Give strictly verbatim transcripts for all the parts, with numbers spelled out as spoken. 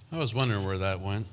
I was wondering where that went.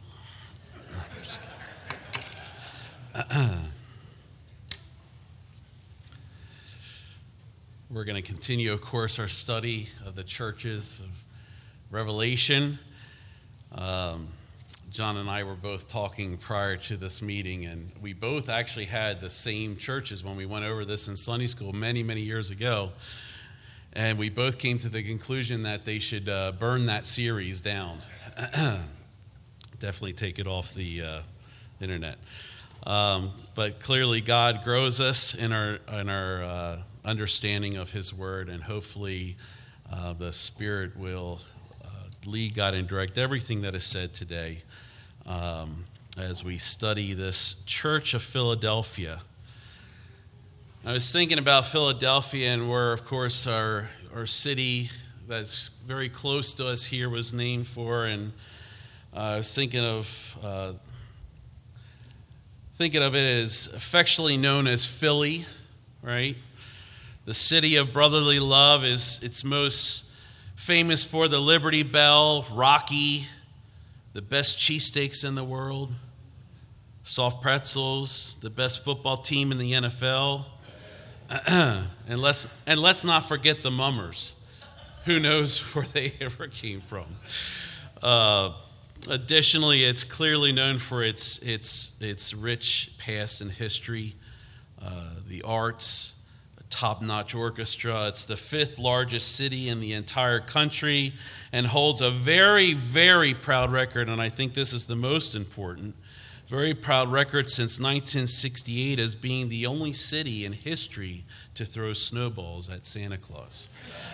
We're going to continue, of course, our study of the churches of Revelation. Um, John and I were both talking prior to this meeting, and we both actually had the same churches when we went over this in Sunday school many, many years ago. And we both came to the conclusion that they should uh, burn that series down. Definitely take it off the uh, internet. Um, but clearly, God grows us in our in our uh, understanding of His Word, and hopefully, uh, the Spirit will uh, lead, God, and direct everything that is said today um, as we study this Church of Philadelphia. I was thinking about Philadelphia, and where, of course, our our city that's very close to us here was named for, and uh, I was thinking of uh, thinking of it as affectionately known as Philly, right? The city of brotherly love is it's most famous for the Liberty Bell, Rocky, the best cheesesteaks in the world, soft pretzels, the best football team in the N F L. and let's and let's not forget the Mummers. Who knows where they ever came from? Uh, additionally, it's clearly known for its its its rich past and history, uh, the arts, a top-notch orchestra. It's the fifth largest city in the entire country, and holds a very, very proud record. And I think this is the most important. Very proud record since nineteen sixty-eight as being the only city in history to throw snowballs at Santa Claus.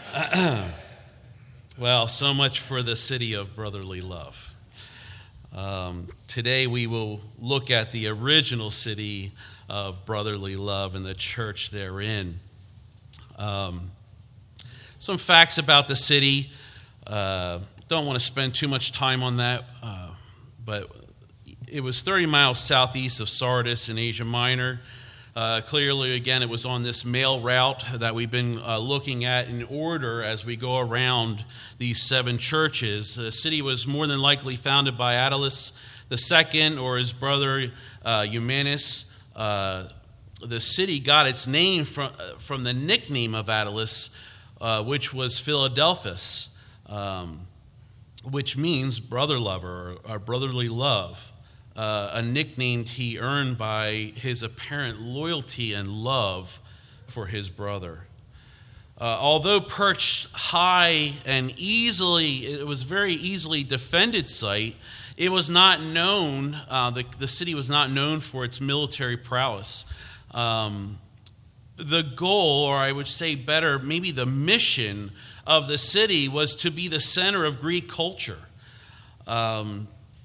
Well, so much for the city of brotherly love. Um, today we will look at the original city of brotherly love and the church therein. Um, some facts about the city. Uh, don't want to spend too much time on that, uh, but it was thirty miles southeast of Sardis in Asia Minor. Uh, clearly, again, it was on this mail route that we've been uh, looking at in order as we go around these seven churches. The city was more than likely founded by Attalus the Second or his brother uh, Eumenes. Uh, the city got its name from, from the nickname of Attalus, uh, which was Philadelphus, um, which means brother lover or, or brotherly love. Uh, a nickname he earned by his apparent loyalty and love for his brother. Uh, although perched high and easily, it was very easily defended site, it was not known, uh, the, the city was not known for its military prowess. Um, the goal, or I would say better, maybe the mission of the city was to be the center of Greek culture. Um,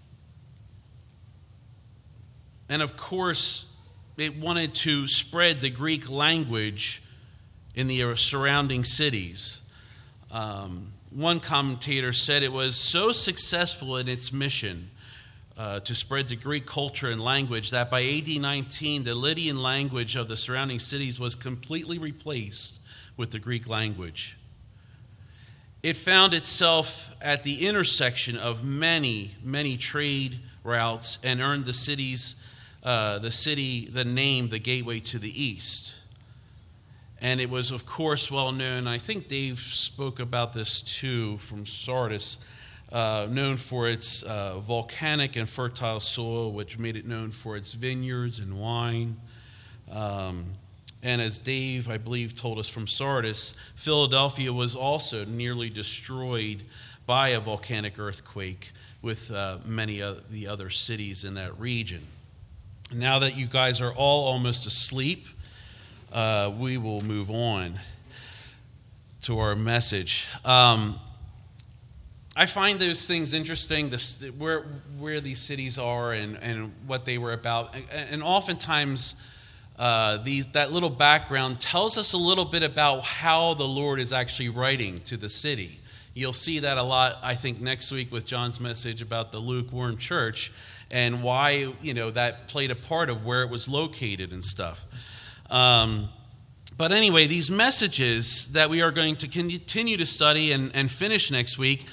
And of course, it wanted to spread the Greek language in the surrounding cities. Um, one commentator said it was so successful in its mission uh, to spread the Greek culture and language that by A D nineteen, the Lydian language of the surrounding cities was completely replaced with the Greek language. It found itself at the intersection of many, many trade routes and earned the city's Uh, the city, the name, the gateway to the east. And it was, of course, well known, I think Dave spoke about this too from Sardis, uh, known for its uh, volcanic and fertile soil, which made it known for its vineyards and wine. Um, and as Dave, I believe, told us from Sardis, Philadelphia was also nearly destroyed by a volcanic earthquake with uh, many of the other cities in that region. Now that you guys are all almost asleep, uh, we will move on to our message. Um, I find those things interesting, this, where where these cities are and, and what they were about. And, and oftentimes, uh, these, that little background tells us a little bit about how the Lord is actually writing to the city. You'll see that a lot, I think, next week with John's message about the lukewarm church, and why, you know, that played a part of where it was located and stuff. Um, but anyway, these messages that we are going to continue to study and, and finish next week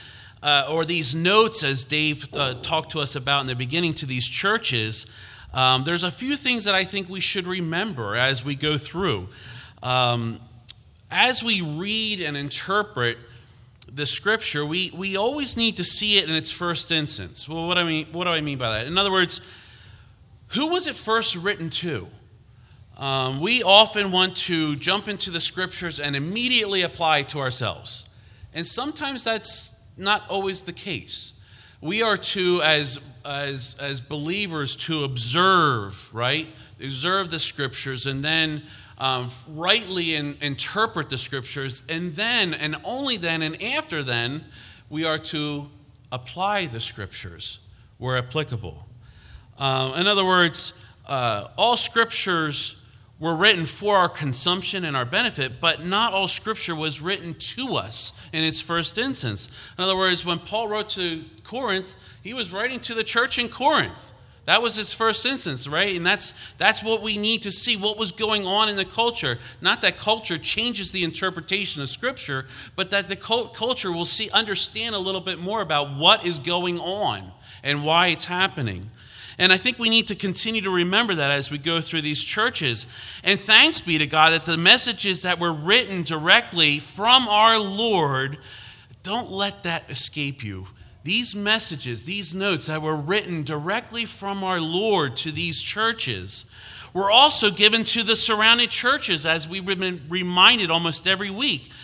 uh, or these notes, as Dave uh, talked to us about in the beginning, to these churches, um, there's a few things that I think we should remember as we go through. Um, as we read and interpret the scripture, we, we always need to see it in its first instance. Well, what I mean, what do I mean by that? In other words, who was it first written to? Um, we often want to jump into the scriptures and immediately apply it to ourselves. And sometimes that's not always the case. We are to, as, as, as believers, to observe, right? Observe the scriptures and then um, rightly in, interpret the scriptures. And then, and only then, and after then, we are to apply the scriptures where applicable. Um, in other words, uh, all scriptures were written for our consumption and our benefit, but not all scripture was written to us in its first instance. In other words, when Paul wrote to Corinth, he was writing to the church in Corinth. That was his first instance, right? And that's that's what we need to see, what was going on in the culture. Not that culture changes the interpretation of scripture, but that the culture will see, understand a little bit more about what is going on and why it's happening. And I think we need to continue to remember that as we go through these churches. And thanks be to God that the messages that were written directly from our Lord, don't let that escape you. These messages, these notes that were written directly from our Lord to these churches were also given to the surrounding churches, as we've been reminded almost every week.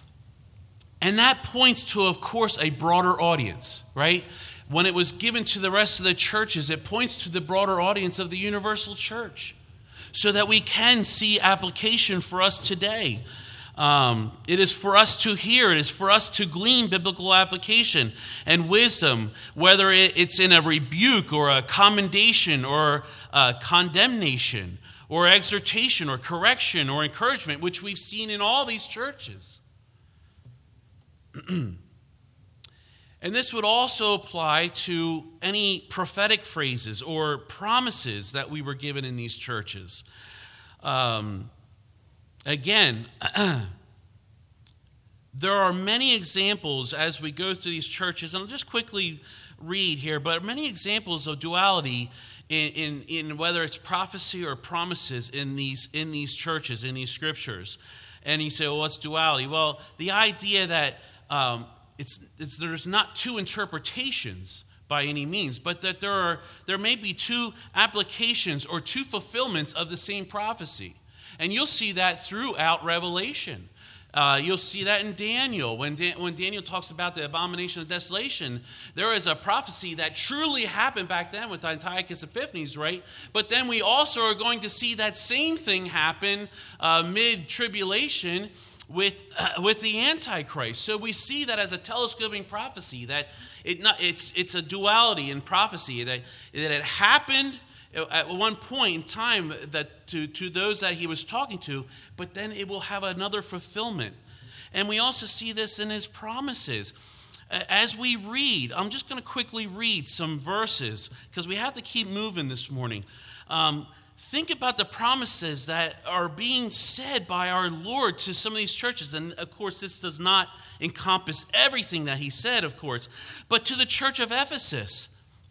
And that points to, of course, a broader audience, right? When it was given to the rest of the churches, it points to the broader audience of the universal church so that we can see application for us today. Um, it is for us to hear. It is for us to glean biblical application and wisdom, whether it's in a rebuke or a commendation or a condemnation or exhortation or correction or encouragement, which we've seen in all these churches. And this would also apply to any prophetic phrases or promises that we were given in these churches. Um, again, there are many examples as we go through these churches, and I'll just quickly read here, but many examples of duality in, in, in whether it's prophecy or promises in these, in these churches, in these scriptures. And you say, well, what's duality? Well, the idea that um, It's, it's, there's not two interpretations by any means, but that there are there may be two applications or two fulfillments of the same prophecy. And you'll see that throughout Revelation. Uh, you'll see that in Daniel. When, Dan, when Daniel talks about the abomination of desolation, there is a prophecy that truly happened back then with Antiochus Epiphanes, right? But then we also are going to see that same thing happen uh, mid-tribulation with uh, with the Antichrist. So we see that as a telescoping prophecy, that it not, it's it's a duality in prophecy, that, that it happened at one point in time that to, to those that he was talking to, but then it will have another fulfillment. And we also see this in his promises. As we read, I'm just going to quickly read some verses because we have to keep moving this morning. Um, Think about the promises that are being said by our Lord to some of these churches. And of course, this does not encompass everything that he said, of course. But to the church of Ephesus,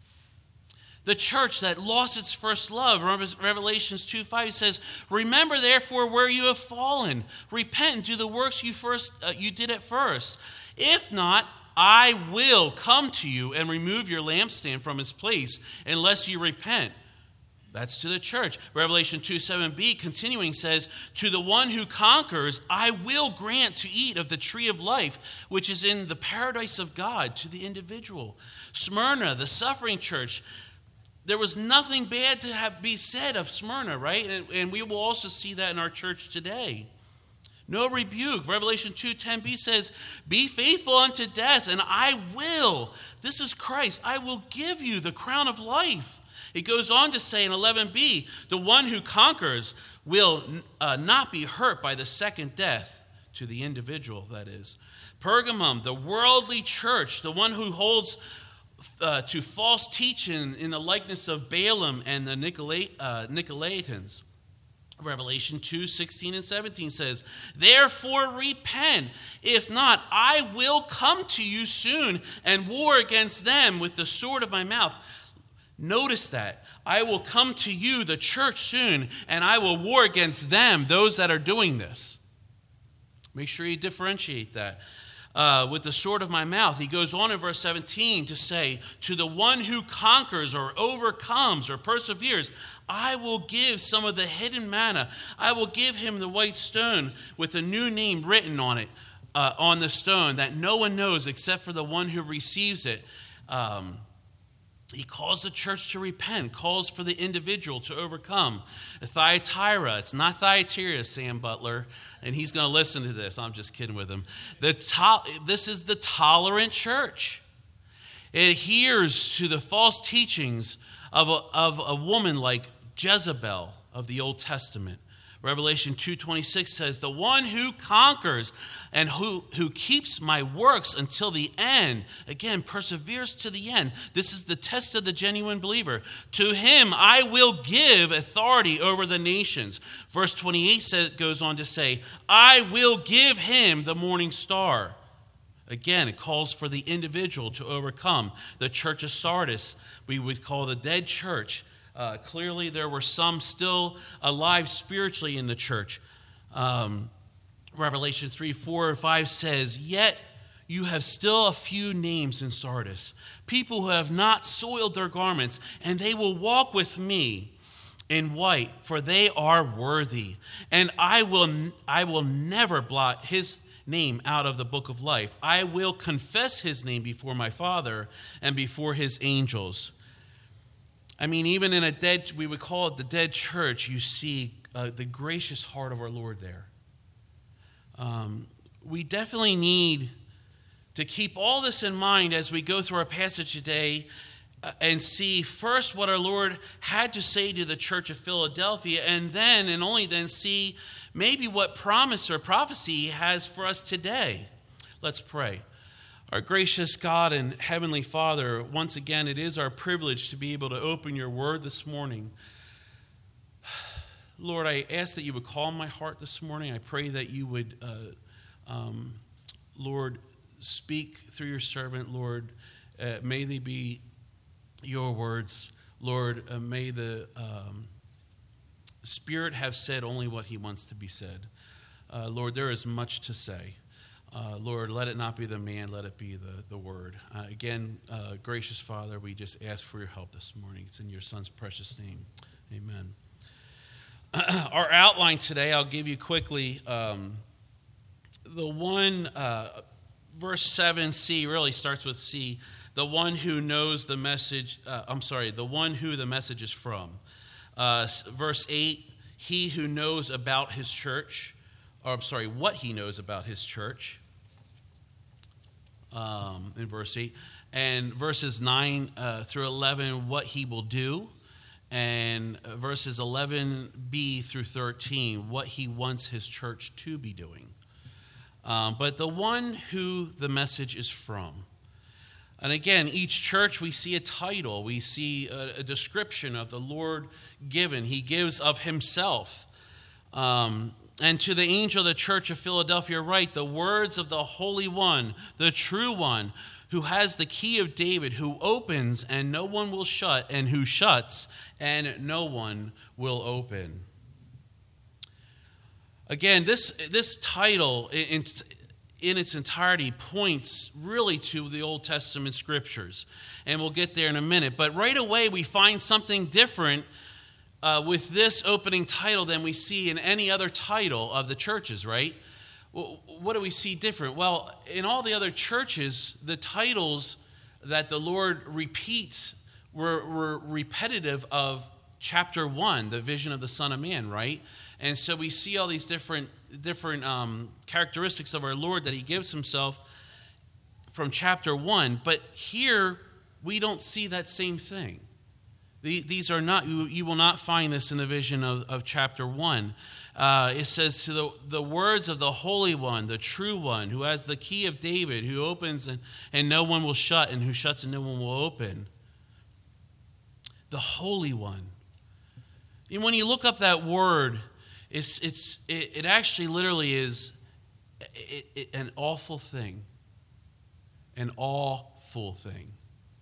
the church that lost its first love, Revelations two five says, "Remember therefore where you have fallen. Repent and do the works you first uh, you did at first. If not, I will come to you and remove your lampstand from its place unless you repent." That's to the church. Revelation two seven b continuing says, "To the one who conquers, I will grant to eat of the tree of life, which is in the paradise of God," to the individual. Smyrna, the suffering church, there was nothing bad to have be said of Smyrna, right? And, and we will also see that in our church today. No rebuke. Revelation two ten b says, "Be faithful unto death, and I will," this is Christ, "I will give you the crown of life." It goes on to say in eleven b, "The one who conquers will uh, not be hurt by the second death," to the individual, that is. Pergamum, the worldly church, the one who holds uh, to false teaching in the likeness of Balaam and the Nicolait, uh, Nicolaitans. Revelation two, sixteen and seventeen says, therefore repent. If not, I will come to you soon and war against them with the sword of my mouth. Notice that. I will come to you, the church, soon, and I will war against them, those that are doing this. Make sure you differentiate that. Uh, with the sword of my mouth. He goes on in verse seventeen to say, to the one who conquers or overcomes or perseveres, I will give some of the hidden manna. I will give him the white stone with a new name written on it, uh, on the stone, that no one knows except for the one who receives it. Um, He calls the church to repent, calls for the individual to overcome. Thyatira, it's not Thyatira, Sam Butler, and he's going to listen to this. I'm just kidding with him. The to- this is the tolerant church. It adheres to the false teachings of a, of a woman like Jezebel of the Old Testament. Revelation two twenty-six says, the one who conquers and who, who keeps my works until the end, again, perseveres to the end. This is the test of the genuine believer. To him I will give authority over the nations. Verse twenty-eight says, goes on to say, I will give him the morning star. Again, it calls for the individual to overcome. The church of Sardis, we would call the dead church. Uh, clearly, there were some still alive spiritually in the church. Um, Revelation three, four, and five says, yet you have still a few names in Sardis, people who have not soiled their garments, and they will walk with me in white, for they are worthy. And I will, I will never blot his name out of the book of life. I will confess his name before my Father and before his angels. I mean, even in a dead, we would call it the dead church, you see uh, the gracious heart of our Lord there. Um, we definitely need to keep all this in mind as we go through our passage today uh, and see first what our Lord had to say to the church of Philadelphia, and then, and only then, see maybe what promise or prophecy he has for us today. Let's pray. Our gracious God and Heavenly Father, once again, it is our privilege to be able to open your word this morning. Lord, I ask that you would calm my heart this morning. I pray that you would, uh, um, Lord, speak through your servant, Lord. Uh, may they be your words. Lord, uh, may the um, Spirit have said only what he wants to be said. Uh, Lord, there is much to say. Uh, Lord, let it not be the man, let it be the, the word. Uh, again, uh, gracious Father, we just ask for your help this morning. It's in your Son's precious name. Amen. Our outline today, I'll give you quickly. Um, the one, uh, verse seven C really starts with C. The one who knows the message, uh, I'm sorry, the one who the message is from. Uh, verse eight, he who knows about his church, or I'm sorry, what he knows about his church. Um, in verse eight, and verses nine uh, through eleven, what he will do, and verses eleven b through thirteen, what he wants his church to be doing. Um, but the one who the message is from. And again, each church we see a title, we see a, a description of the Lord given. He gives of himself. Um, And to the angel of the church of Philadelphia write, the words of the Holy One, the true one, who has the key of David, who opens and no one will shut, and who shuts and no one will open. Again, this, this title in, in its entirety points really to the Old Testament scriptures. And we'll get there in a minute. But right away we find something different Uh, with this opening title than we see in any other title of the churches, right? Well, what do we see different? Well, in all the other churches, the titles that the Lord repeats were, were repetitive of chapter one, the vision of the Son of Man, right? And so we see all these different, different um, characteristics of our Lord that he gives himself from chapter one. But here, we don't see that same thing. These are not, you, you will not find this in the vision of, of chapter one. Uh, it says, to the, the words of the Holy One, the true one, who has the key of David, who opens and, and no one will shut, and who shuts and no one will open. The Holy One. And when you look up that word, It's, it's, it, it actually literally is it, it, an awful thing. An awful thing.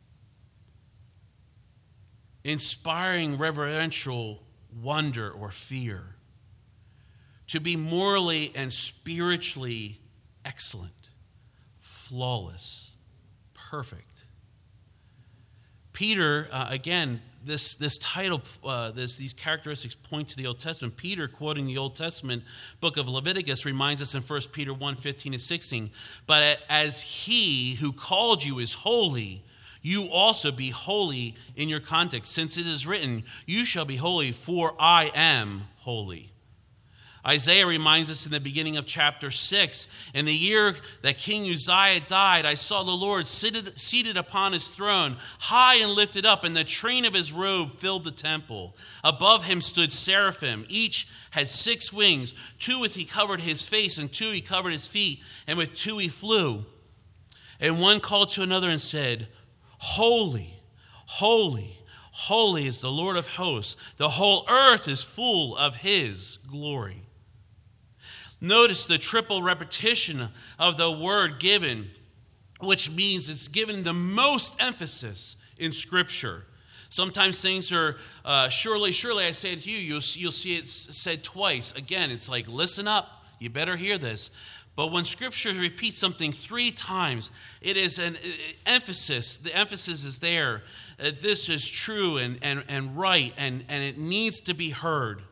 Inspiring reverential wonder or fear. To be morally and spiritually excellent, flawless, perfect. Peter, uh, again, this, this title, uh, this, these characteristics point to the Old Testament. Peter, quoting the Old Testament book of Leviticus, reminds us in First Peter one, fifteen and sixteen, but as he who called you is holy, you also be holy in your context, since it is written, you shall be holy, for I am holy. Isaiah reminds us in the beginning of chapter six, in the year that King Uzziah died, I saw the Lord seated, seated upon his throne, high and lifted up, and the train of his robe filled the temple. Above him stood seraphim. Each had six wings. Two with he covered his face, and two he covered his feet, and with two he flew. And one called to another and said, Holy, holy, holy is the Lord of hosts. The whole earth is full of his glory. Notice the triple repetition of the word given, which means it's given the most emphasis in Scripture. Sometimes things are, uh, surely, surely, I say it to you, you'll, you'll see it said twice. Again, it's like, listen up, you better hear this. But when Scripture repeats something three times, it is an emphasis. The emphasis is there. Uh, this is true and, and, and right, and, and it needs to be heard.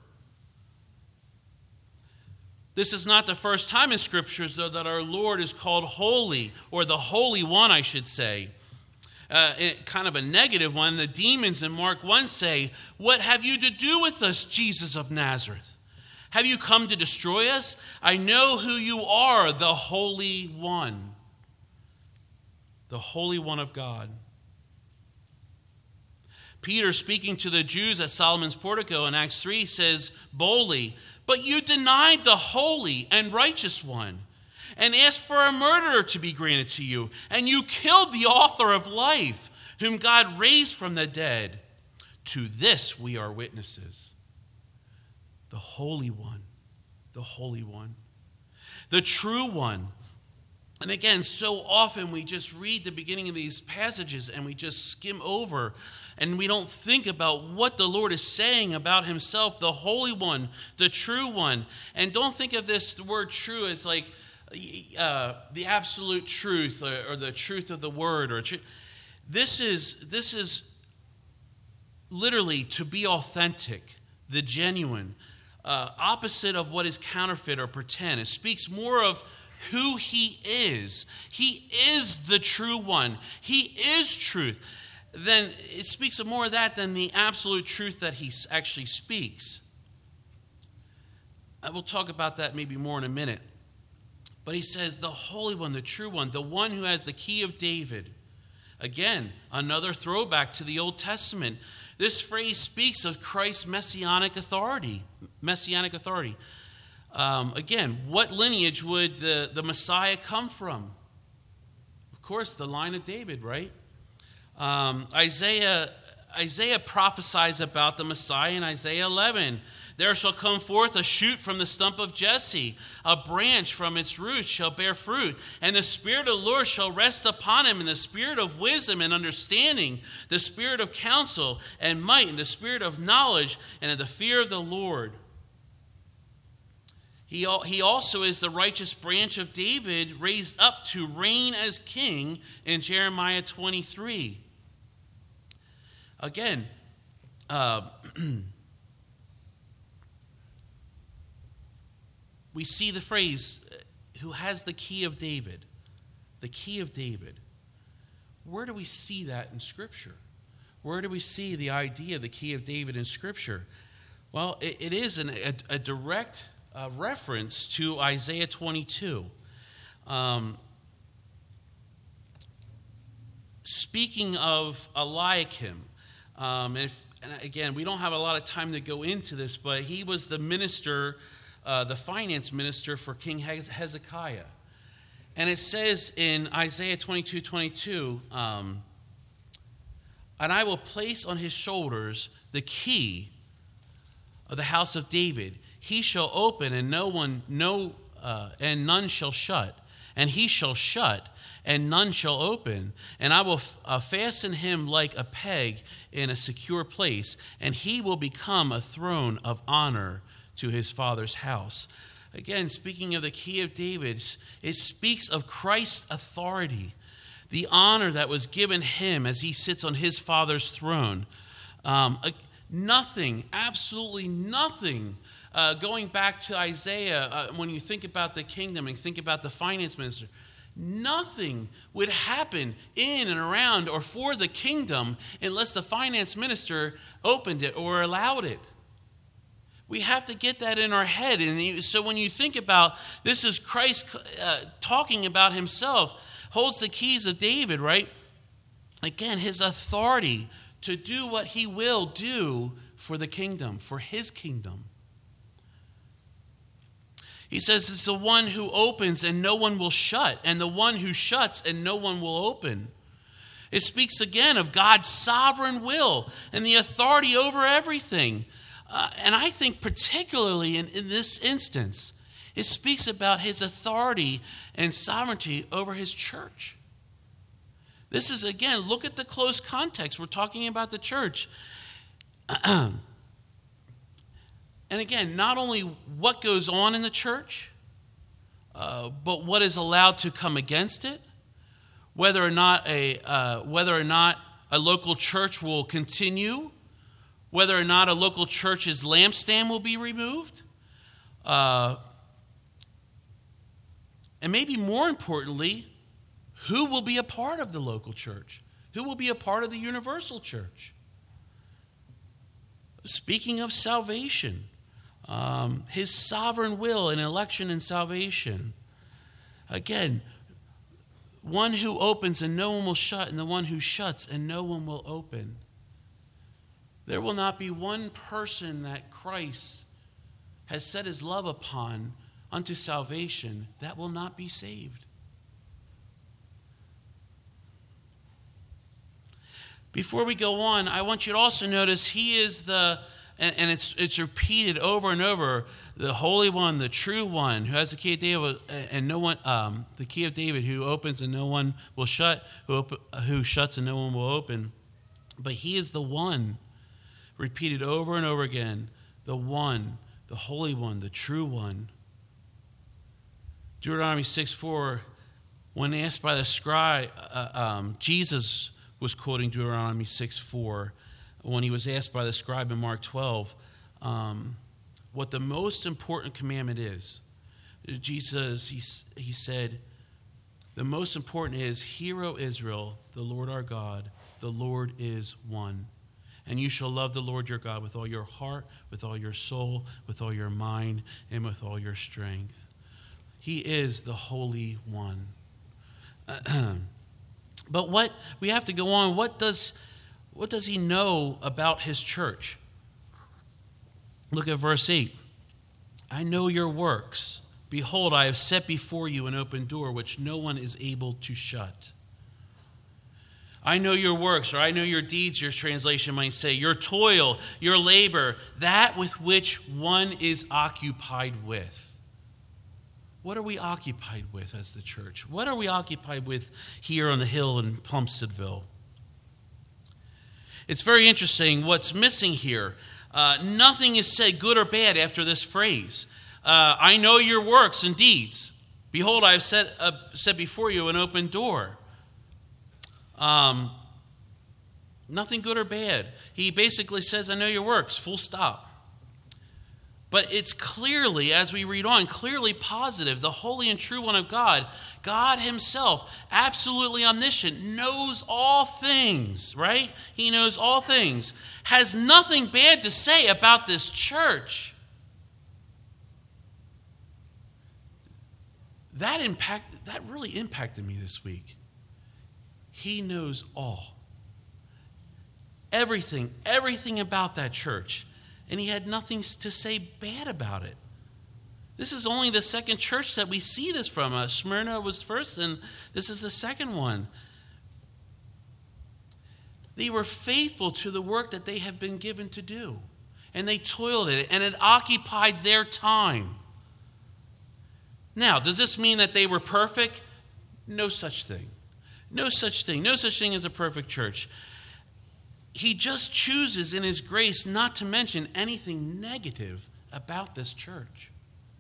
This is not the first time in Scriptures, though, that our Lord is called holy, or the Holy One, I should say. Uh, it, kind of a negative one. The demons in Mark one say, what have you to do with us, Jesus of Nazareth? Have you come to destroy us? I know who you are, the Holy One. The Holy One of God. Peter, speaking to the Jews at Solomon's portico in Acts three, says boldly, but you denied the Holy and Righteous One and asked for a murderer to be granted to you, and you killed the author of life, whom God raised from the dead. To this we are witnesses. The Holy One, the Holy One, the True One. And again, so often we just read the beginning of these passages and we just skim over and we don't think about what the Lord is saying about himself, the Holy One, the True One. And don't think of this the word true as like uh, the absolute truth or, or the truth of the word. Or tr- This is, this is literally to be authentic, the genuine, uh, opposite of what is counterfeit or pretend. It speaks more of who he is. He is the true one. He is truth. Then it speaks of more of that than the absolute truth that he actually speaks. I will talk about that maybe more in a minute. But he says the Holy One, the True One, the one who has the key of David. Again, another throwback to the Old Testament. This phrase speaks of Christ's messianic authority. Messianic authority. Um, again, what lineage would the, the Messiah come from? Of course, the line of David, right? Um, Isaiah, Isaiah prophesies about the Messiah in Isaiah eleven. There shall come forth a shoot from the stump of Jesse, a branch from its roots shall bear fruit, and the Spirit of the Lord shall rest upon him, and the Spirit of wisdom and understanding, the Spirit of counsel and might, and the Spirit of knowledge and of the fear of the Lord. He, he also is the righteous branch of David, raised up to reign as king in Jeremiah twenty-three. Again, uh, we see the phrase, who has the key of David. The key of David. Where do we see that in Scripture? Where do we see the idea of the key of David in Scripture? Well, it, it is an, a, a direct uh, reference to Isaiah twenty-two. Um, speaking of Eliakim, um, and, if, and again, we don't have a lot of time to go into this, but he was the minister, uh, the finance minister for King Hezekiah. And it says in Isaiah twenty-two twenty-two, um, and I will place on his shoulders the key of the house of David. he shall open, and no one, no, uh, and none shall shut. And he shall shut, and none shall open. And I will f- uh, fasten him like a peg in a secure place, and he will become a throne of honor to his father's house. Again, speaking of the key of David, it speaks of Christ's authority, the honor that was given him as he sits on his father's throne. Um, nothing, absolutely nothing. Uh, going back to Isaiah, uh, when you think about the kingdom and think about the finance minister, nothing would happen in and around or for the kingdom unless the finance minister opened it or allowed it. We have to get that in our head. And so when you think about this is Christ uh, talking about himself, holds the keys of David, right? Again, his authority to do what he will do for the kingdom, for his kingdom. He says it's the one who opens and no one will shut, and the one who shuts and no one will open. It speaks again of God's sovereign will and the authority over everything. Uh, and I think particularly in, in this instance, it speaks about his authority and sovereignty over his church. This is, again, look at the close context. We're talking about the church. And again, not only what goes on in the church, uh, but what is allowed to come against it, whether or not a uh, whether or not a local church will continue, whether or not a local church's lampstand will be removed, uh, and maybe more importantly, who will be a part of the local church? Who will be a part of the universal church? Speaking of salvation, um, his sovereign will in election and salvation. Again, one who opens and no one will shut, and the one who shuts and no one will open. There will not be one person that Christ has set his love upon unto salvation that will not be saved. Before we go on, I want you to also notice he is the, and, and it's it's repeated over and over, the Holy One, the true One, who has the key of David, and no one, um, the key of David, who opens and no one will shut, who open, who shuts and no one will open. But he is the one, repeated over and over again, the one, the Holy One, the true One. Deuteronomy six four, when asked by the scribe, uh, um, Jesus was quoting Deuteronomy six four when he was asked by the scribe in Mark twelve um, what the most important commandment is. Jesus, he, he said, the most important is, Hear, O Israel, the Lord our God, the Lord is one. And you shall love the Lord your God with all your heart, with all your soul, with all your mind, and with all your strength. He is the Holy One. But what we have to go on, what does what does he know about his church? Look at verse eight. I know your works. Behold, I have set before you an open door which no one is able to shut. I know your works, or I know your deeds, your translation might say, your toil, your labor, that with which one is occupied with. What are we occupied with as the church? What are we occupied with here on the hill in Plumsteadville? It's very interesting what's missing here. Uh, nothing is said good or bad after this phrase. Uh, I know your works and deeds. Behold, I have set, uh, set before you an open door. Um, nothing good or bad. He basically says, I know your works, full stop. But it's clearly, as we read on, clearly positive. The holy and true one of God, God himself, absolutely omniscient, knows all things, right? He knows all things. Has nothing bad to say about this church. That impact, that really impacted me this week. He knows all. Everything, everything about that church. And he had nothing to say bad about it. This is only the second church that we see this from. Uh, Smyrna was first, and this is the second one. They were faithful to the work that they have been given to do. and they toiled at it, and it occupied their time. Now, does this mean that they were perfect? No such thing. No such thing. No such thing as a perfect church. He just chooses in his grace not to mention anything negative about this church.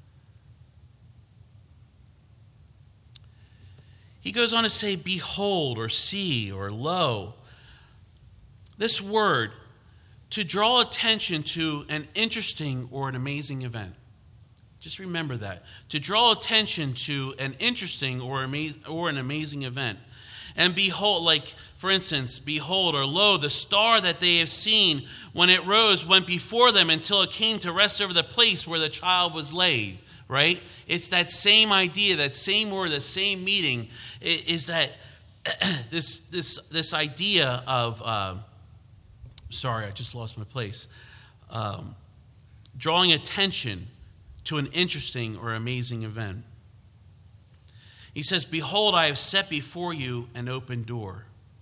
He goes on to say, behold, or see, or lo. This word, to draw attention to an interesting or an amazing event. Just remember that. To draw attention to an interesting or, amaz- or an amazing event. And behold, like, for instance, behold, or lo, the star that they have seen when it rose went before them until it came to rest over the place where the child was laid, right? It's that same idea, that same word, that same meaning, is that this this this idea of, uh, sorry, I just lost my place, um, drawing attention to an interesting or amazing event. He says, behold, I have set before you an open door.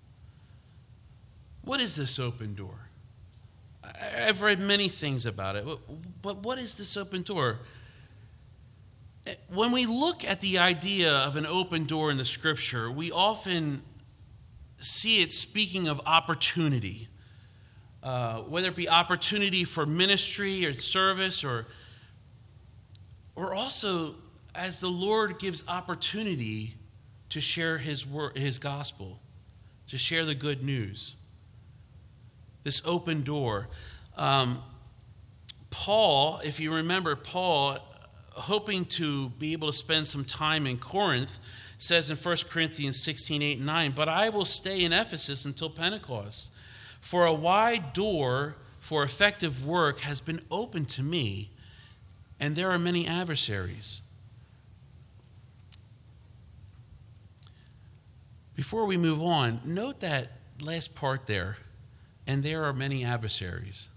What is this open door? I've read many things about it, but what is this open door? When we look at the idea of an open door in the scripture, we often see it speaking of opportunity, uh, whether it be opportunity for ministry or service, or, or also as the Lord gives opportunity to share his word, his gospel, to share the good news. This open door. Um, Paul, if you remember, Paul, hoping to be able to spend some time in Corinth, says in First Corinthians sixteen, eight and nine, but I will stay in Ephesus until Pentecost, for a wide door for effective work has been opened to me, and there are many adversaries. Before we move on, note that last part there, and there are many adversaries.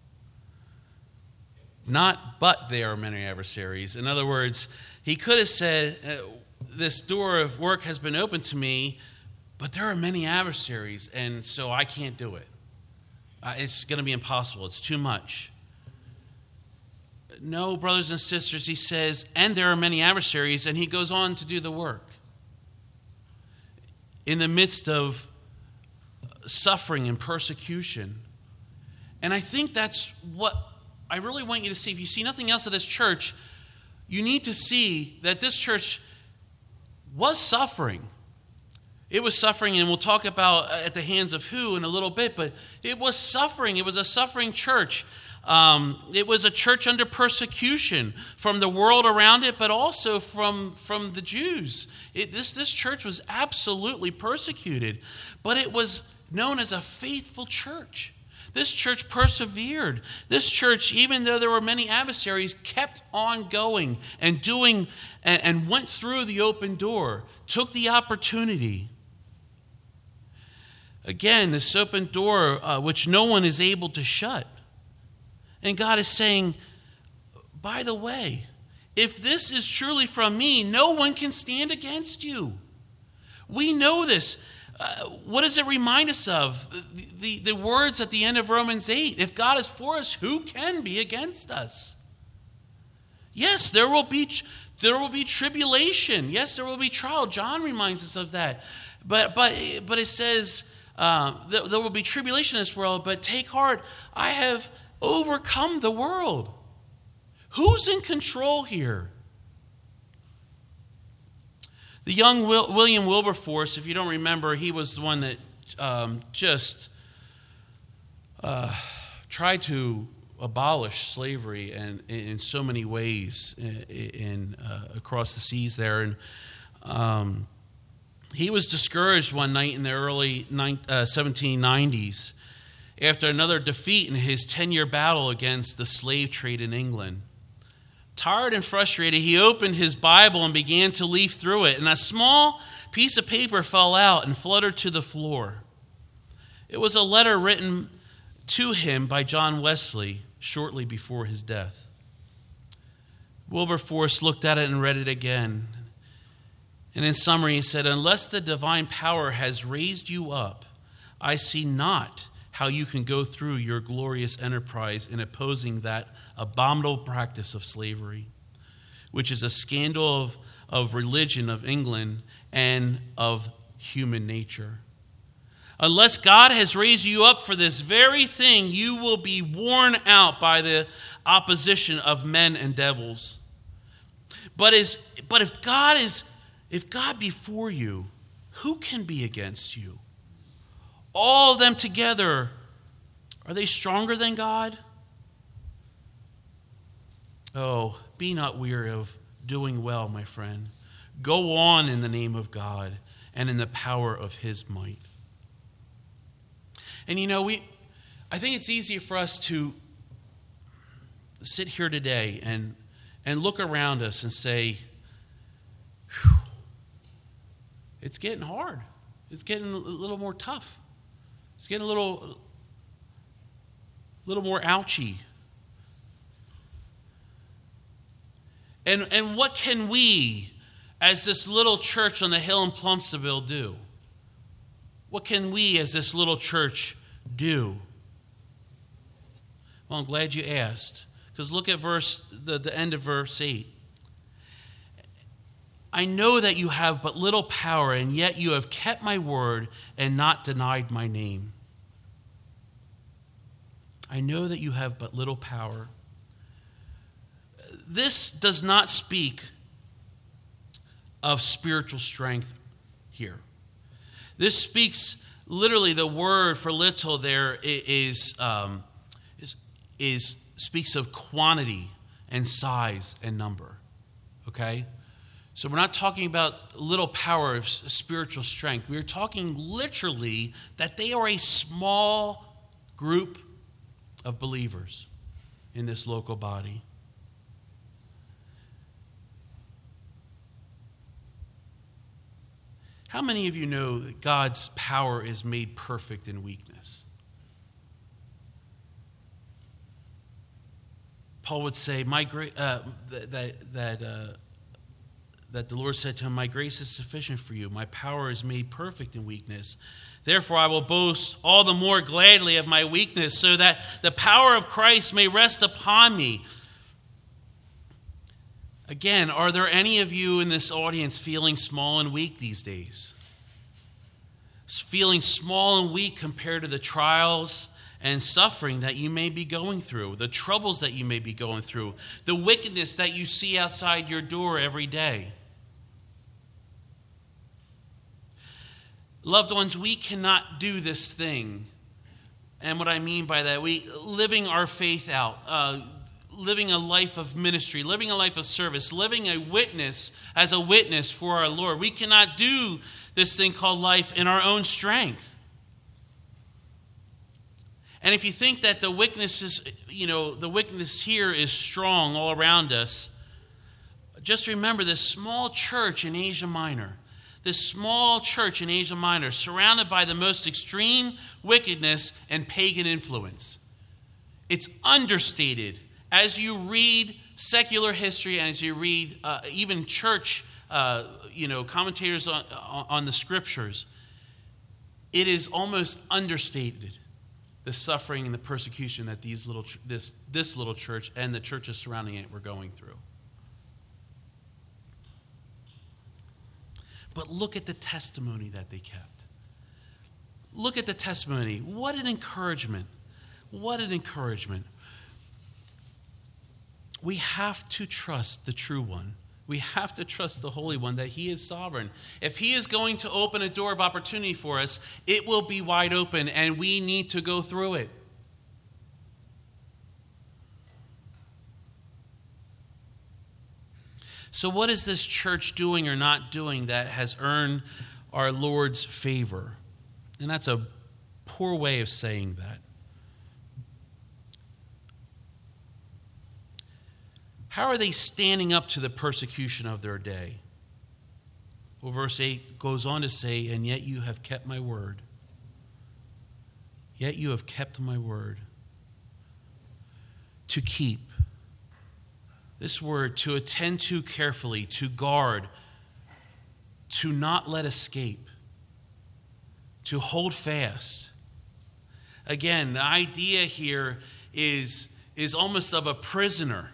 Not, but there are many adversaries. In other words, he could have said, uh, this door of work has been opened to me, but there are many adversaries, and so I can't do it. Uh, it's going to be impossible. It's too much. No, brothers and sisters, he says, and there are many adversaries, and he goes on to do the work. In the midst of suffering and persecution. And I think that's what I really want you to see. If you see nothing else of this church, you need to see that this church was suffering. It was suffering, and we'll talk about at the hands of who in a little bit, but it was suffering. It was a suffering church. Um, it was a church under persecution from the world around it, but also from, from the Jews. It, this, this church was absolutely persecuted, but it was known as a faithful church. This church persevered. This church, even though there were many adversaries, kept on going and doing and, and went through the open door, took the opportunity. Again, this open door uh, which no one is able to shut. And God is saying, by the way, if this is truly from me, no one can stand against you. We know this. Uh, what does it remind us of? The, the, the words at the end of Romans eight. If God is for us, who can be against us? Yes, there will be, there will be tribulation. Yes, there will be trial. John reminds us of that. But, but, but it says uh, that there will be tribulation in this world, but take heart, I have overcome the world. Who's in control here? The young Will, William Wilberforce, if you don't remember, he was the one that um, just uh, tried to abolish slavery and in, in so many ways in, in uh, across the seas there. And um, he was discouraged one night in the early uh, seventeen nineties after another defeat in his ten-year battle against the slave trade in England. Tired and frustrated, he opened his Bible and began to leaf through it, and a small piece of paper fell out and fluttered to the floor. It was a letter written to him by John Wesley shortly before his death. Wilberforce looked at it and read it again. And in summary, he said, "Unless the divine power has raised you up, I see not how you can go through your glorious enterprise in opposing that abominable practice of slavery, which is a scandal of, of religion of England and of human nature. Unless God has raised you up for this very thing, you will be worn out by the opposition of men and devils. But is but if God is if God be for you, who can be against you? All of them together, are they stronger than God? Oh, be not weary of doing well, my friend. Go on in the name of God and in the power of his might. And you know, we I think it's easier for us to sit here today and, and look around us and say, "Whew, it's getting hard. It's getting a little more tough. It's getting a little, little more ouchy." And, and what can we, as this little church on the hill in Plumsteadville, do? What can we, as this little church, do? Well, I'm glad you asked. Because look at verse the, the end of verse eight. I know that you have but little power, and yet you have kept my word and not denied my name. I know that you have but little power. This does not speak of spiritual strength here. This speaks, literally, the word for little there is, um, is, is speaks of quantity and size and number. Okay? So we're not talking about little power of spiritual strength. We're talking literally that they are a small group of believers in this local body. How many of you know that God's power is made perfect in weakness? Paul would say, "My gra- uh, that that uh, that the Lord said to him, 'My grace is sufficient for you. My power is made perfect in weakness. Therefore, I will boast all the more gladly of my weakness, so that the power of Christ may rest upon me.'" Again, are there any of you in this audience feeling small and weak these days? Feeling small and weak compared to the trials and suffering that you may be going through, the troubles that you may be going through, the wickedness that you see outside your door every day? Loved ones, we cannot do this thing. And what I mean by that, we living our faith out, uh, living a life of ministry, living a life of service, living a witness as a witness for our Lord. We cannot do this thing called life in our own strength. And if you think that the witness is, you know, the witness here is strong all around us, just remember this small church in Asia Minor, this small church in Asia Minor, surrounded by the most extreme wickedness and pagan influence. It's understated. As you read secular history and as you read uh, even church, uh, you know, commentators on, on the scriptures, it is almost understated, the suffering and the persecution that these little this this little church and the churches surrounding it were going through. But look at the testimony that they kept. Look at the testimony. What an encouragement. What an encouragement. We have to trust the true one. We have to trust the Holy One, that he is sovereign. If he is going to open a door of opportunity for us, it will be wide open, and we need to go through it. So what is this church doing or not doing that has earned our Lord's favor? And that's a poor way of saying that. How are they standing up to the persecution of their day? Well, verse eight goes on to say, "And yet you have kept my word." Yet you have kept my word. To keep. This word, to attend to carefully, to guard, to not let escape, to hold fast. Again, the idea here is, is almost of a prisoner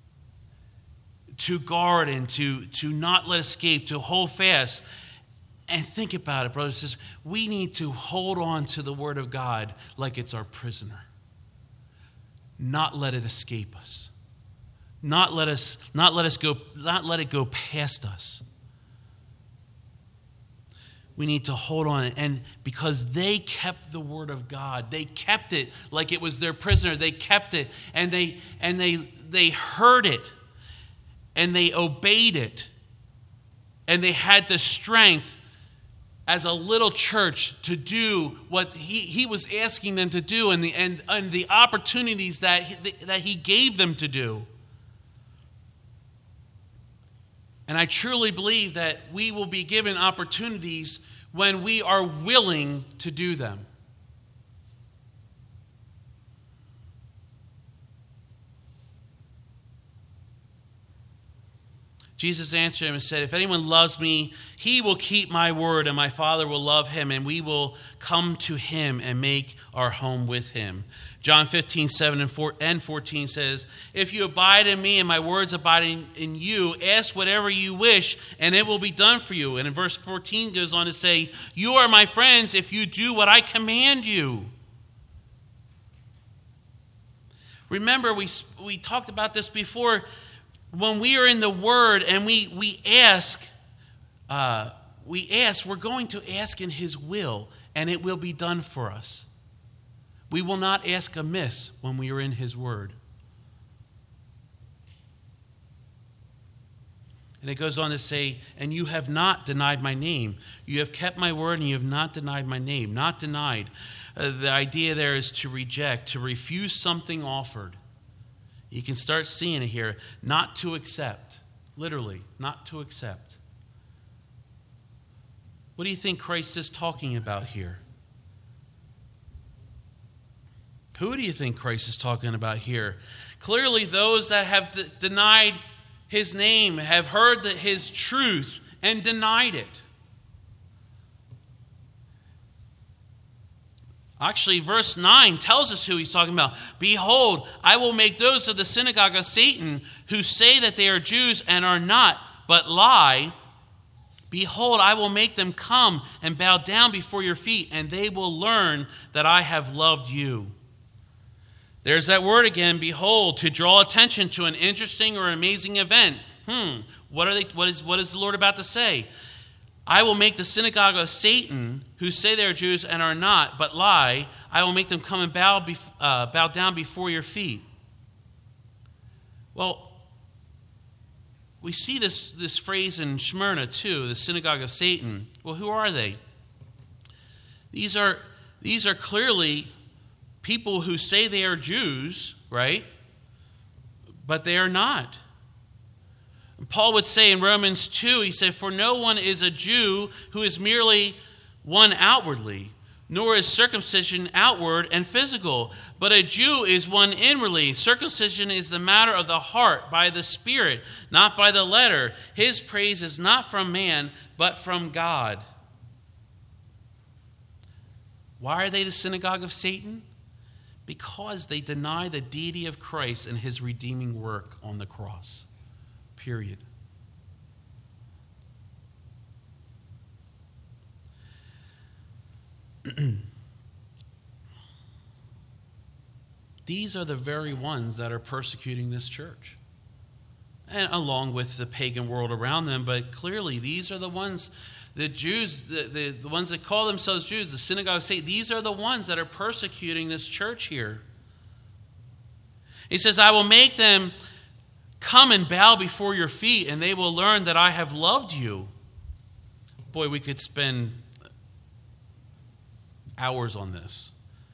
to guard and to, to not let escape, to hold fast. And think about it, brothers and sisters. We need to hold on to the Word of God like it's our prisoner. Not let it escape us. Not let us, not let us go, not let it go past us. We need to hold on. And because they kept the Word of God, they kept it like it was their prisoner. They kept it and they and they they heard it and they obeyed it. And they had the strength as a little church to do what he, he was asking them to do, and the and, and the opportunities that he, that he gave them to do. And I truly believe that we will be given opportunities when we are willing to do them. Jesus answered him and said, if anyone loves me, he will keep my word, and my Father will love him, and we will come to him and make our home with him. John fifteen, seven and fourteen says, if you abide in me and my words abide in, in you, ask whatever you wish, and it will be done for you. And in verse fourteen goes on to say, you are my friends if you do what I command you. Remember, we, we talked about this before. When we are in the Word and we, we ask, uh, we ask, we're going to ask in His will, and it will be done for us. We will not ask amiss when we are in His Word. And it goes on to say, and you have not denied my name. You have kept my word and you have not denied my name. Not denied. Uh, the idea there is to reject, to refuse something offered. You can start seeing it here. Not to accept. Literally, not to accept. What do you think Christ is talking about here? Who do you think Christ is talking about here? Clearly, those that have d- denied his name have heard the, his truth and denied it. Actually, verse nine tells us who he's talking about. Behold, I will make those of the synagogue of Satan who say that they are Jews and are not, but lie. Behold, I will make them come and bow down before your feet, and they will learn that I have loved you. There's that word again, behold, to draw attention to an interesting or amazing event. Hmm, what are they? What is what is the Lord about to say? I will make the synagogue of Satan, who say they are Jews and are not, but lie, I will make them come and bow, bef- uh, bow down before your feet. Well, we see this, this phrase in Smyrna too, the synagogue of Satan. Well, who are they? These are, these are clearly people who say they are Jews, right? But they are not. Paul would say in Romans two, he said, for no one is a Jew who is merely one outwardly, nor is circumcision outward and physical, but a Jew is one inwardly. Circumcision is the matter of the heart by the Spirit, not by the letter. His praise is not from man, but from God. Why are they the synagogue of Satan? Because they deny the deity of Christ and his redeeming work on the cross. Period. These are the very ones that are persecuting this church, and along with the pagan world around them. But clearly, these are the ones, the Jews, the, the, the ones that call themselves Jews, the synagogue of Satan. These are the ones that are persecuting this church here. He says, I will make them come and bow before your feet, and they will learn that I have loved you. Boy, we could spend hours on this.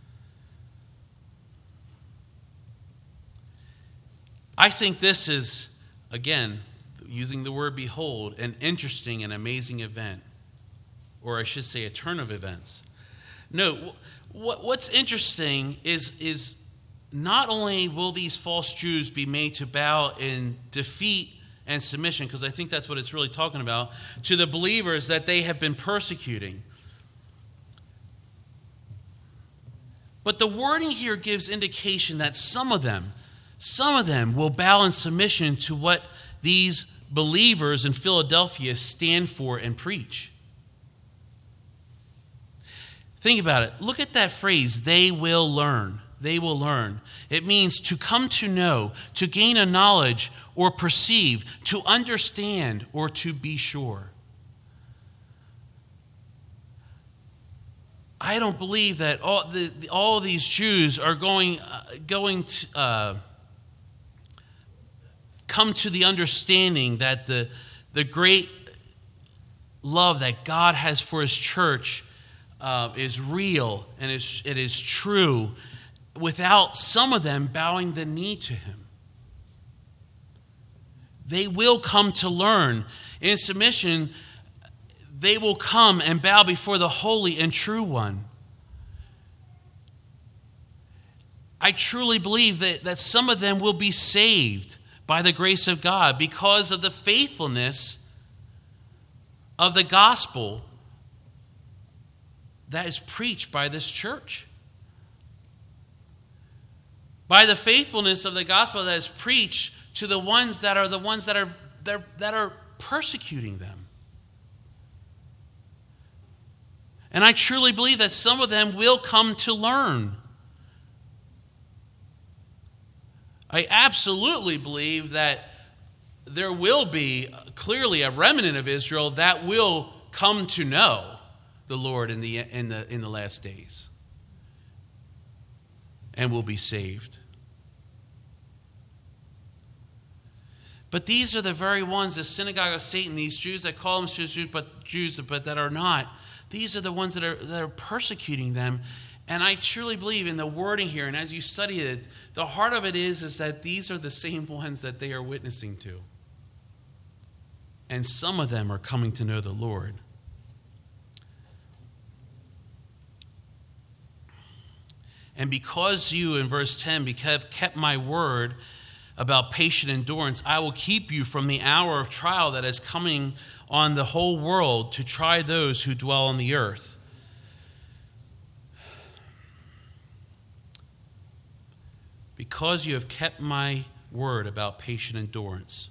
I think this is, again, using the word behold, an interesting and amazing event. Or I should say a turn of events. No, what's interesting is, is not only will these false Jews be made to bow in defeat and submission, because I think that's what it's really talking about, to the believers that they have been persecuting. But the wording here gives indication that some of them, some of them will bow in submission to what these believers in Philadelphia stand for and preach. Think about it. Look at that phrase, they will learn. They will learn. It means to come to know, to gain a knowledge or perceive, to understand or to be sure. I don't believe that all the all of these Jews are going uh, going to uh, come to the understanding that the the great love that God has for His church uh, is real and is it is true, without some of them bowing the knee to Him. They will come to learn. In submission, they will come and bow before the holy and true one. I truly believe that, that some of them will be saved by the grace of God because of the faithfulness of the gospel that is preached by this church. By the faithfulness of the gospel that is preached to the ones that are the ones that are that are, that are persecuting them. And I truly believe that some of them will come to learn. I absolutely believe that there will be clearly a remnant of Israel that will come to know the Lord in the in the in the last days and will be saved. But these are the very ones, the synagogue of Satan, these Jews that call themselves Jews but Jews but that are not. These are the ones that are, that are persecuting them. And I truly believe in the wording here, and as you study it, the heart of it is, is that these are the same ones that they are witnessing to. And some of them are coming to know the Lord. And because you, in verse ten, have kept my word about patient endurance, I will keep you from the hour of trial that is coming on the whole world to try those who dwell on the earth. Because you have kept my word about patient endurance.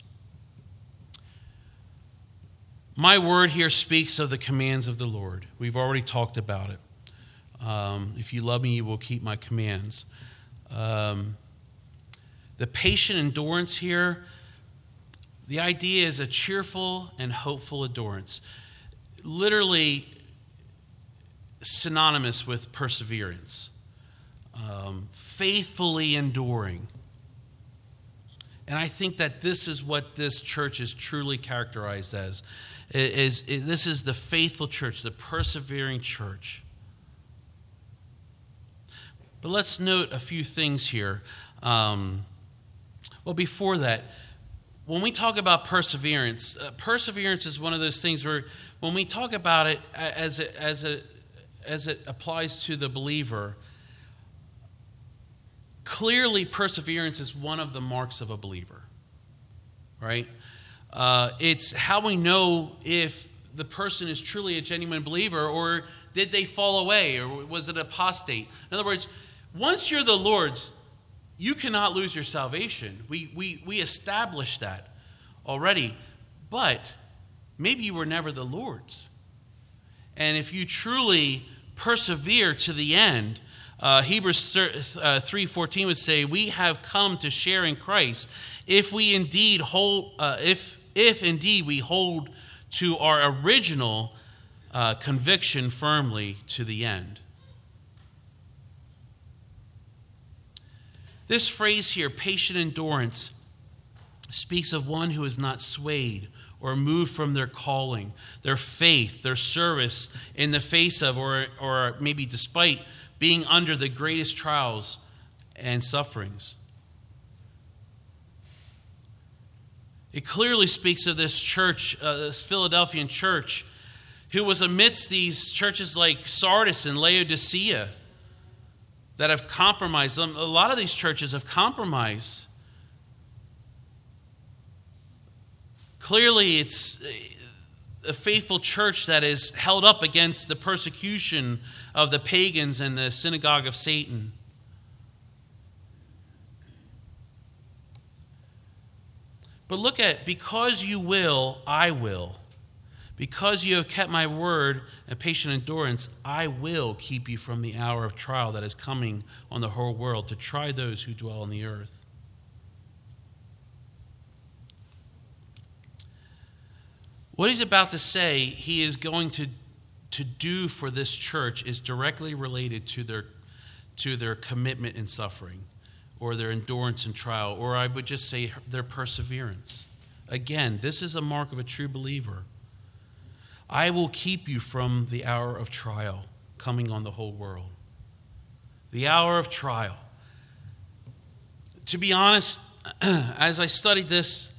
My word here speaks of the commands of the Lord. We've already talked about it. Um, if you love me, you will keep my commands. Um, the patient endurance here, the idea is a cheerful and hopeful endurance. Literally synonymous with perseverance. Um, faithfully enduring. And I think that this is what this church is truly characterized as. It is, it, this is the faithful church, the persevering church. But let's note a few things here. Um, well, before that, when we talk about perseverance, uh, perseverance is one of those things where when we talk about it as it, as it, as it applies to the believer, clearly perseverance is one of the marks of a believer, right? Uh, it's how we know if the person is truly a genuine believer, or did they fall away, or was it apostate? In other words, once you're the Lord's, you cannot lose your salvation. We, we, we established that already. But maybe you were never the Lord's. And if you truly persevere to the end, uh, Hebrews three fourteen would say, we have come to share in Christ if we indeed hold, uh, if, if indeed we hold to our original uh, conviction firmly to the end. This phrase here, patient endurance, speaks of one who is not swayed or moved from their calling, their faith, their service in the face of, or, or maybe despite being under the greatest trials and sufferings. It clearly speaks of this church, uh, this Philadelphian church, who was amidst these churches like Sardis and Laodicea, that have compromised. A lot of these churches have compromised. Clearly, it's a faithful church that is held up against the persecution of the pagans and the synagogue of Satan. But look at, because you will, I will. Because you have kept my word and patient endurance, I will keep you from the hour of trial that is coming on the whole world to try those who dwell on the earth. What he's about to say he is going to, to do for this church is directly related to their, to their commitment in suffering, or their endurance in trial, or I would just say their perseverance. Again, this is a mark of a true believer. I will keep you from the hour of trial coming on the whole world. The hour of trial. To be honest, as I studied this,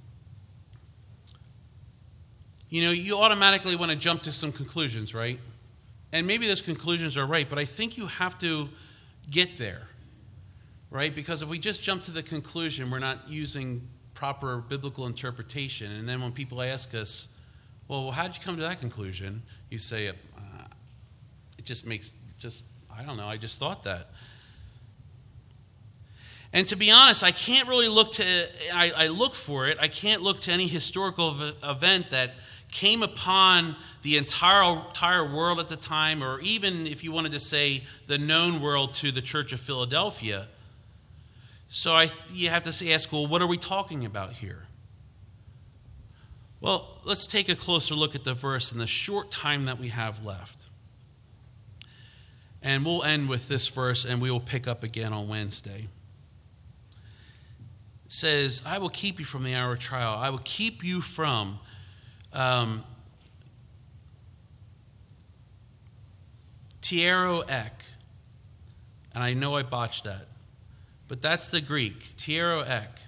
you know, you automatically want to jump to some conclusions, right? And maybe those conclusions are right, but I think you have to get there, right? Because if we just jump to the conclusion, we're not using proper biblical interpretation. And then when people ask us, well, how did you come to that conclusion? You say, uh, it just makes, just, I don't know, I just thought that. And to be honest, I can't really look to, I, I look for it, I can't look to any historical v- event that came upon the entire, entire world at the time, or even if you wanted to say the known world to the Church of Philadelphia. So I, you have to say, ask, well, what are we talking about here? Well, let's take a closer look at the verse in the short time that we have left. And we'll end with this verse, and we will pick up again on Wednesday. It says, I will keep you from the hour of trial. I will keep you from um, tiero ek. And I know I botched that. But that's the Greek, tiero ek.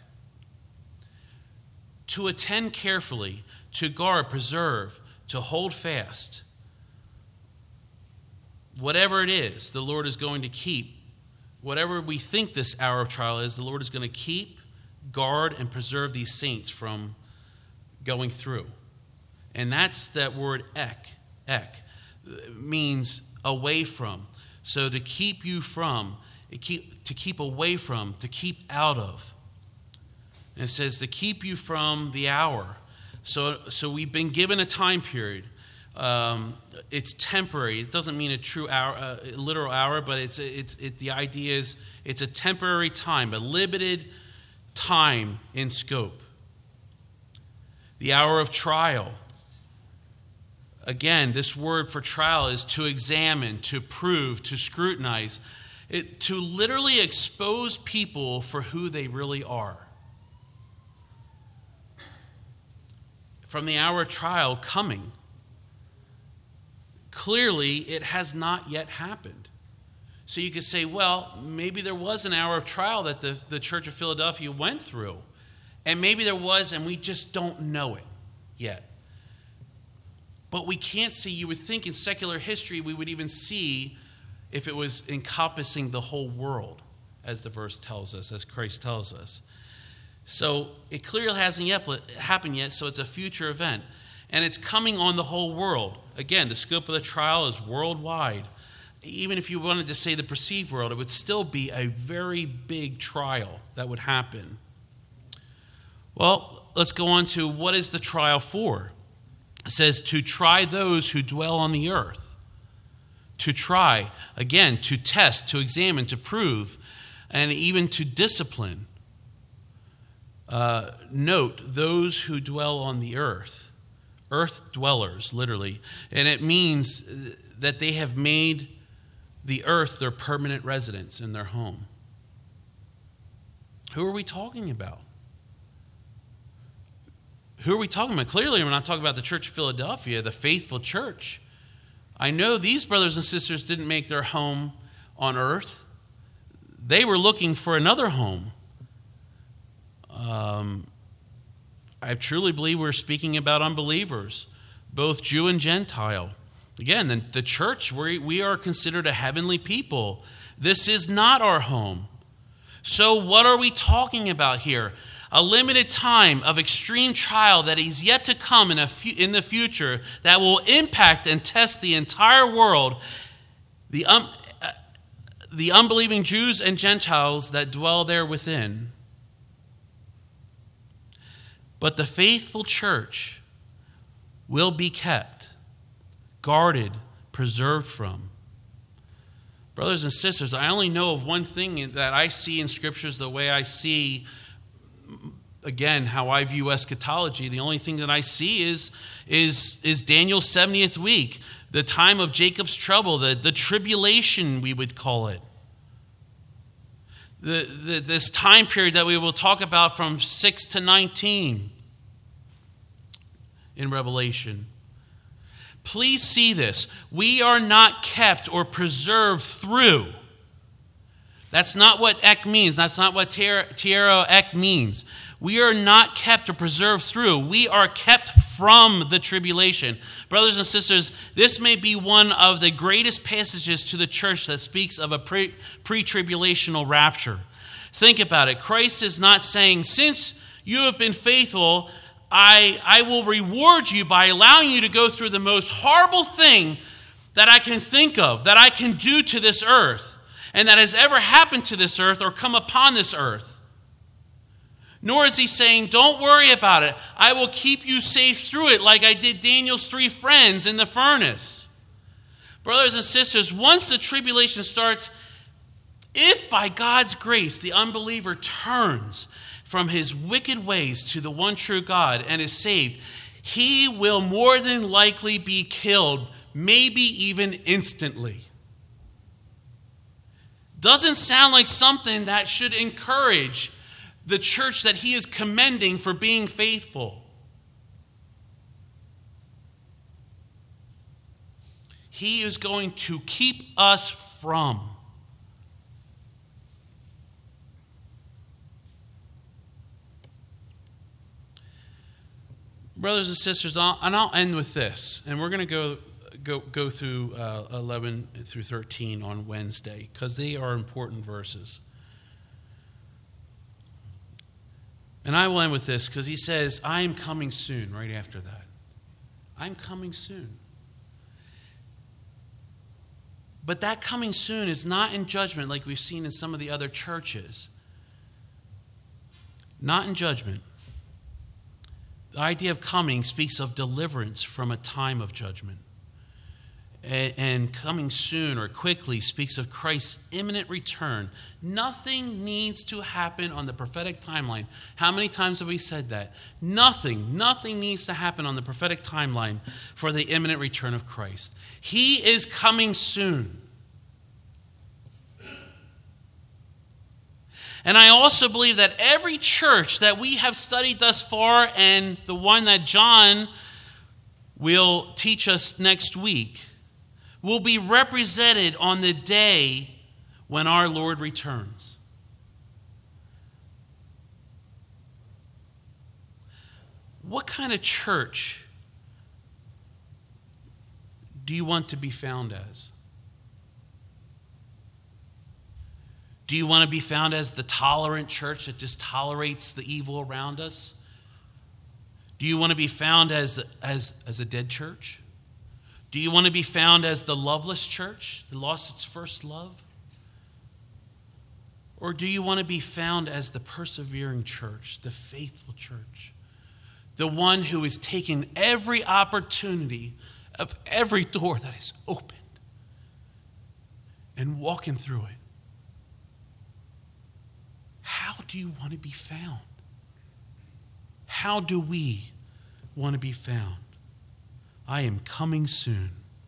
To attend carefully, to guard, preserve, to hold fast. Whatever it is, the Lord is going to keep. Whatever we think this hour of trial is, the Lord is going to keep, guard, and preserve these saints from going through. And that's that word ek, ek. It means away from. So to keep you from, keep, to keep away from, to keep out of. And it says to keep you from the hour. So, so we've been given a time period. Um, it's temporary. It doesn't mean a true hour, uh, a literal hour, but it's it's it, the idea is it's a temporary time, a limited time in scope. The hour of trial. Again, this word for trial is to examine, to prove, to scrutinize, it, to literally expose people for who they really are. From the hour of trial coming, clearly it has not yet happened. So you could say, well, maybe there was an hour of trial that the, the Church of Philadelphia went through. And maybe there was, and we just don't know it yet. But we can't see, you would think in secular history we would even see if it was encompassing the whole world, as the verse tells us, as Christ tells us. So it clearly hasn't yet happened yet, so it's a future event. And it's coming on the whole world. Again, the scope of the trial is worldwide. Even if you wanted to say the perceived world, it would still be a very big trial that would happen. Well, let's go on to what is the trial for? It says to try those who dwell on the earth. To try, again, to test, to examine, to prove, and even to discipline. Uh, note, those who dwell on the earth, earth dwellers, literally, and it means that they have made the earth their permanent residence in their home. Who are we talking about? Who are we talking about? Clearly, we're not talking about the Church of Philadelphia, the faithful church. I know these brothers and sisters didn't make their home on earth. They were looking for another home. Um, I truly believe we're speaking about unbelievers, both Jew and Gentile. Again, the, the church, we, we are considered a heavenly people. This is not our home. So what are we talking about here? A limited time of extreme trial that is yet to come in, a fu- in the future that will impact and test the entire world, the, um, uh, the unbelieving Jews and Gentiles that dwell there within. But the faithful church will be kept, guarded, preserved from. Brothers and sisters, I only know of one thing that I see in scriptures the way I see, again, how I view eschatology. The only thing that I see is, is, is Daniel's seventieth week, the time of Jacob's trouble, the, the tribulation, we would call it. The, the, this time period that we will talk about from six to nineteen in Revelation. Please see this. We are not kept or preserved through. That's not what ek means. That's not what tiero ek means. We are not kept or preserved through. We are kept from the tribulation. Brothers and sisters, this may be one of the greatest passages to the church that speaks of a pre- pre-tribulational rapture. Think about it. Christ is not saying, since you have been faithful, I, I will reward you by allowing you to go through the most horrible thing that I can think of, that I can do to this earth, and that has ever happened to this earth or come upon this earth. Nor is he saying, don't worry about it. I will keep you safe through it like I did Daniel's three friends in the furnace. Brothers and sisters, once the tribulation starts, if by God's grace the unbeliever turns from his wicked ways to the one true God and is saved, he will more than likely be killed, maybe even instantly. Doesn't sound like something that should encourage the church that he is commending for being faithful. He is going to keep us from. Brothers and sisters, I'll, and I'll end with this, and we're going to go go go through uh, eleven through thirteen on Wednesday because they are important verses. And I will end with this because he says, I am coming soon, right after that. I'm coming soon. But that coming soon is not in judgment like we've seen in some of the other churches. Not in judgment. The idea of coming speaks of deliverance from a time of judgment. And coming soon or quickly speaks of Christ's imminent return. Nothing needs to happen on the prophetic timeline. How many times have we said that? Nothing, nothing needs to happen on the prophetic timeline for the imminent return of Christ. He is coming soon. And I also believe that every church that we have studied thus far, and the one that John will teach us next week, will be represented on the day when our Lord returns. What kind of church do you want to be found as? Do you want to be found as the tolerant church that just tolerates the evil around us? Do you want to be found as, as, as a dead church? Do you want to be found as the loveless church that lost its first love? Or do you want to be found as the persevering church, the faithful church, the one who is taking every opportunity of every door that is opened and walking through it? How do you want to be found? How do we want to be found? I am coming soon.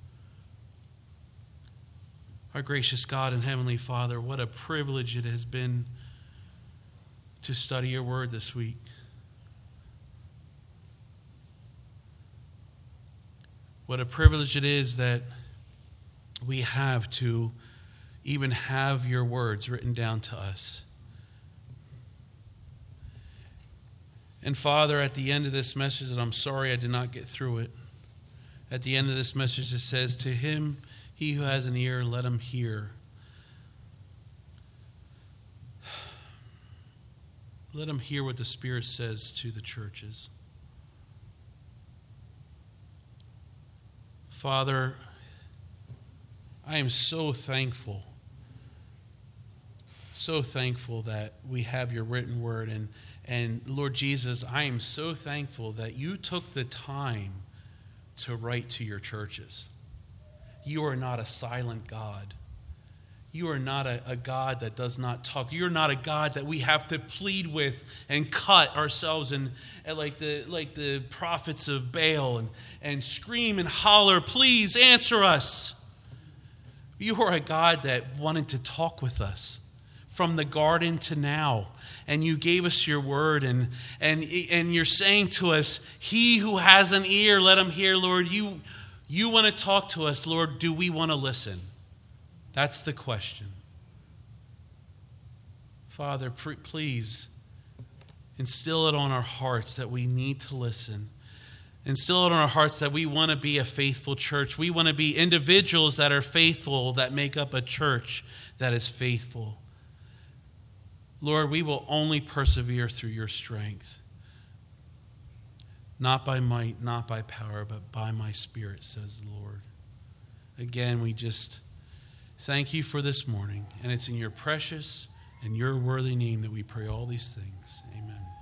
Our gracious God and Heavenly Father, what a privilege it has been to study your word this week. What a privilege it is that we have to even have your words written down to us. And Father, at the end of this message, and I'm sorry I did not get through it, at the end of this message it says, to him, he who has an ear, let him hear Let them hear what the Spirit says to the churches. Father, I am so thankful, so thankful that we have your written word. And, and Lord Jesus, I am so thankful that you took the time to write to your churches. You are not a silent God. You are not a, a God that does not talk. You're not a God that we have to plead with and cut ourselves and, and like the like the prophets of Baal and, and scream and holler, please answer us. You are a God that wanted to talk with us from the garden to now. And you gave us your word, and and and you're saying to us, he who has an ear, let him hear, Lord. You, you want to talk to us, Lord. Do we want to listen? That's the question. Father, please instill it on our hearts that we need to listen. Instill it on our hearts that we want to be a faithful church. We want to be individuals that are faithful, that make up a church that is faithful. Lord, we will only persevere through your strength. Not by might, not by power, but by my Spirit, says the Lord. Again, we just thank you for this morning. And it's in your precious and your worthy name that we pray all these things. Amen.